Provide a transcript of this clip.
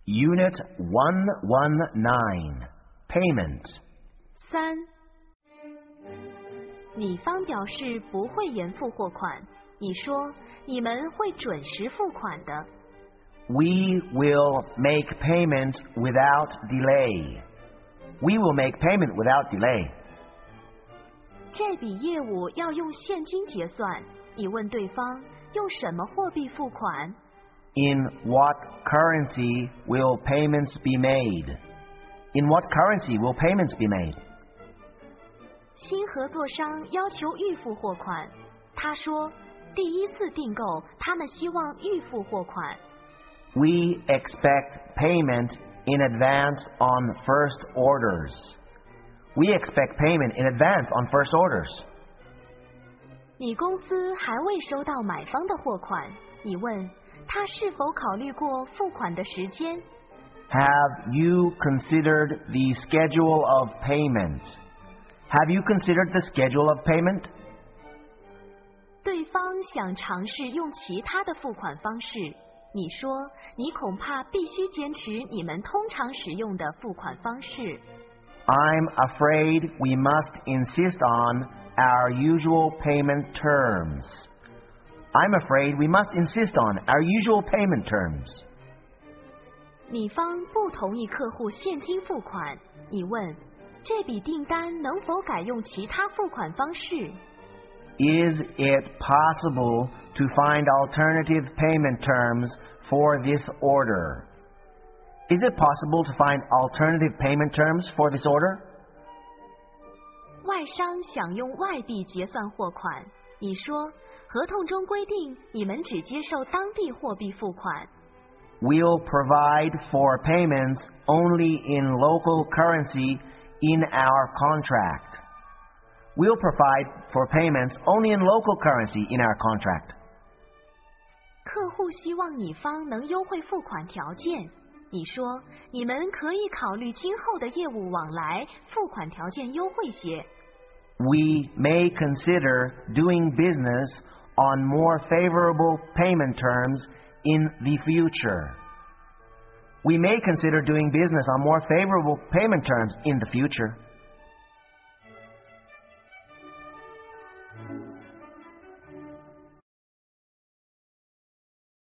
Unit 119 Payment 3. 你方表示不会延付货款，你说你们会准时付款的。 We will make payment without delay. We will make payment without delay. 这笔业务要用现金结算，你问对方用什么货币付款？ In what currency will payments be made? In what currency will payments be made? 新合作商要求预付货款，他说第一次订购他们希望预付货款。 We expect payment in advance on first orders. We expect payment in advance on first orders. 你公司还未收到买方的货款，你问他是否考虑过付款的时间？ Have you considered the schedule of payment? Have you considered the schedule of payment? 对方想尝试用其他的付款方式，你说你恐怕必须坚持你们通常使用的付款方式。 I'm afraid we must insist on our usual payment terms. I'm afraid we must insist on our usual payment terms. 你方不同意客户现金付款，你问这笔订单能否改用其他付款方式？ Is it possible to find alternative payment terms for this order? Is it possible to find alternative payment terms for this order? 外商想用外币结算货款，你说合同中规定你们只接受当地货币付款。 We'll provide for payments only in local currency in our contract. We'll provide for payments only in local currency in our contract. 客户希望你方能优惠付款条件，你说你们可以考虑今后的业务往来付款条件优惠些。 We may consider doing business on more favorable payment terms in the future. We may consider doing business on more favorable payment terms in the future.